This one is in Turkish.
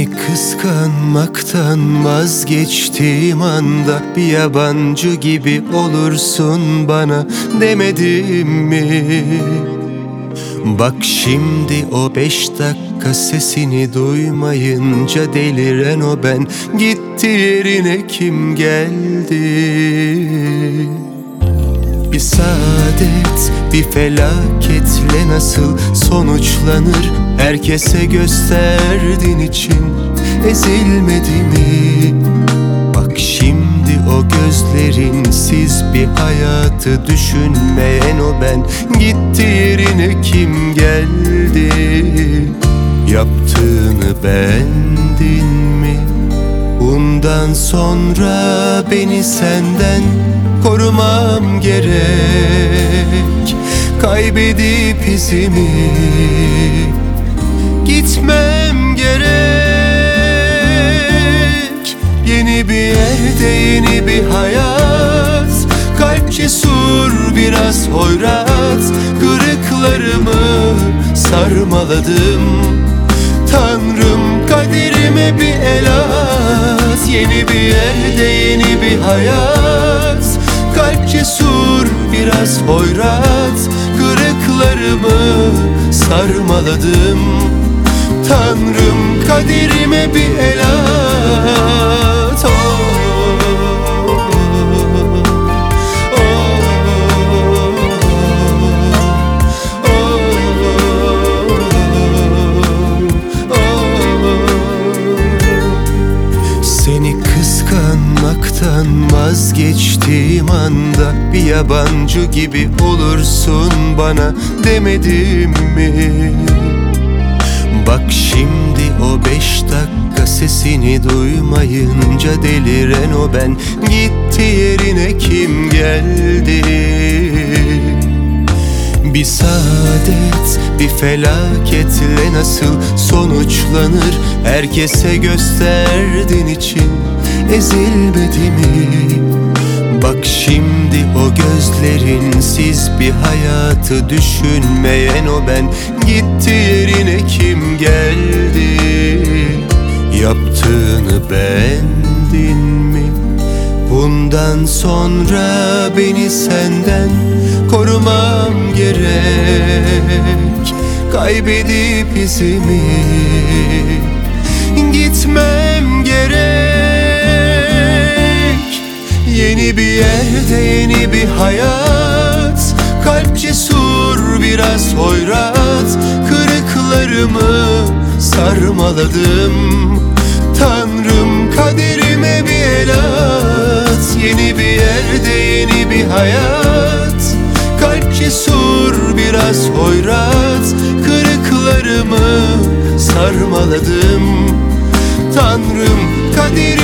Seni kıskanmaktan vazgeçtiğim anda bir yabancı gibi olursun bana demedim mi? Bak şimdi o 5 dakika sesini duymayınca deliren o ben gitti, yerine kim geldi? Bir saadet, bir felaketle nasıl sonuçlanır? Herkese gösterdiğin için ezilmedi mi? Bak şimdi o gözlerinsiz bir hayatı düşünmeyen o ben gitti, yerine kim geldi? Yaptığını beğendin mi? Bundan sonra beni senden korumam gerek. Kaybedip izimi gitmem gerek. Yeni bir yerde yeni bir hayat. Kalp cesur, biraz hoyrat. Kırıklarımı sarmaladım. Tanrım, kaderime bir el at. Yeni bir yerde yeni bir hayat. Kalp cesur, biraz hoyrat. Kırıklarımı sarmaladım. Tanrım, kaderime bir el at. Oh, oh, oh, oh, oh. Seni kıskanmaktan vazgeçtiğim anda bir yabancı gibi olursun bana demedim mi? Bak şimdi o 5 dakika sesini duymayınca deliren o ben gitti, yerine kim geldi? Bir saadet, bir felaketle nasıl sonuçlanır? Herkese gösterdiğin için ezilmedi mi? Bak şimdi o gözlerinsiz bir hayatı düşünmeyen o ben gitti, yerine kim geldi? Yaptığını beğendin mi? Bundan sonra beni senden korumam gerek. Kaybedip izimi gitmem gerek. Yeni bir yerde yeni bir hayat. Kalp cesur, biraz hoyrat. Kırıklarımı sarmaladım. Tanrım, kaderime bir el at. Yeni bir yerde yeni bir hayat. Kalp cesur, biraz hoyrat. Kırıklarımı sarmaladım. Tanrım, kaderime